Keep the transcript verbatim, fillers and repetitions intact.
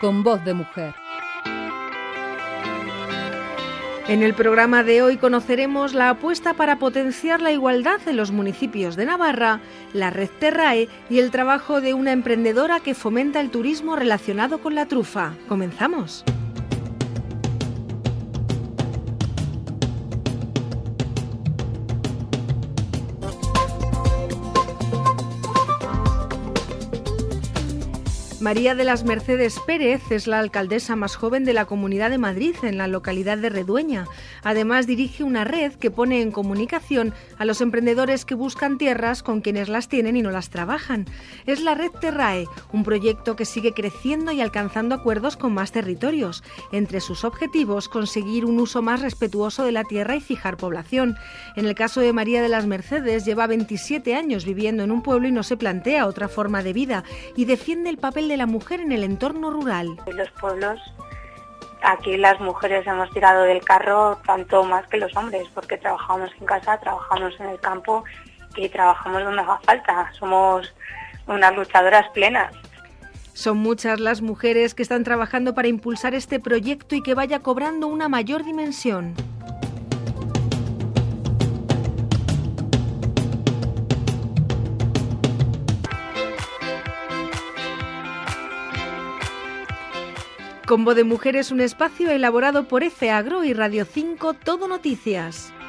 con voz de mujer. En el programa de hoy conoceremos la apuesta para potenciar la igualdad en los municipios de Navarra, la red Terrae y el trabajo de una emprendedora que fomenta el turismo relacionado con la trufa. ¡Comenzamos! María de las Mercedes Pérez es la alcaldesa más joven de la Comunidad de Madrid, en la localidad de Redueña. Además, dirige una red que pone en comunicación a los emprendedores que buscan tierras con quienes las tienen y no las trabajan. Es la red Terrae, un proyecto que sigue creciendo y alcanzando acuerdos con más territorios. Entre sus objetivos, conseguir un uso más respetuoso de la tierra y fijar población. En el caso de María de las Mercedes, lleva veintisiete años viviendo en un pueblo y no se plantea otra forma de vida, y defiende el papel de de la mujer en el entorno rural. En los pueblos, aquí las mujeres hemos tirado del carro tanto más que los hombres, porque trabajamos en casa, trabajamos en el campo y trabajamos donde haga falta. Somos unas luchadoras plenas. Son muchas las mujeres que están trabajando para impulsar este proyecto y que vaya cobrando una mayor dimensión. Combo de Mujer es un espacio elaborado por F Agro y Radio cinco Todo Noticias.